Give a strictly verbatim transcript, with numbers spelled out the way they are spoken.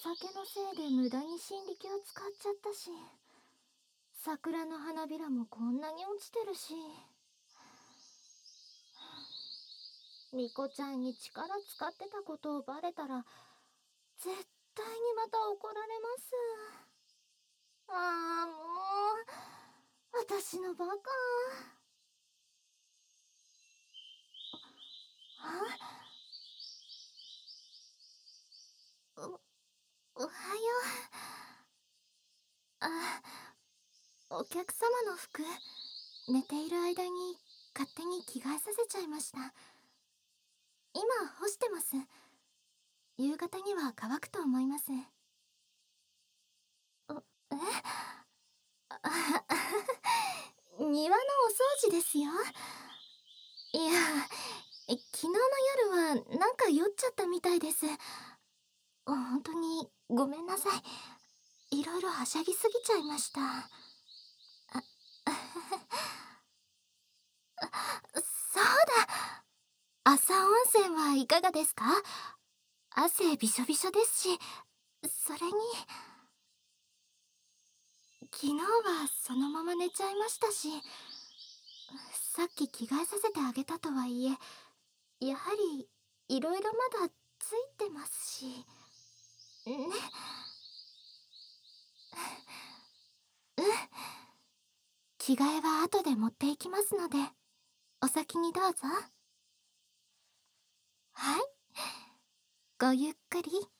酒のせいで無駄に心力を使っちゃったし、桜の花びらもこんなに落ちてるし、ミコちゃんに力使ってたことをバレたら絶対にまた怒られます。ああ、もう私のバカ。あ、お、おはよう。あ、お客様の服、寝ている間に勝手に着替えさせちゃいました。今干してます。夕方には乾くと思います。あ、えあ庭のお掃除ですよ。いや、昨日の夜はなんか酔っちゃったみたいです。本当にごめんなさい。いろいろはしゃぎすぎちゃいました。あ、そうだ。朝温泉はいかがですか？汗びしょびしょですし、それに昨日はそのまま寝ちゃいましたし、さっき着替えさせてあげたとはいえ、やはりいろいろまだついてますしね。うん、着替えは後で持っていきますので、お先にどうぞ。はい、ごゆっくり。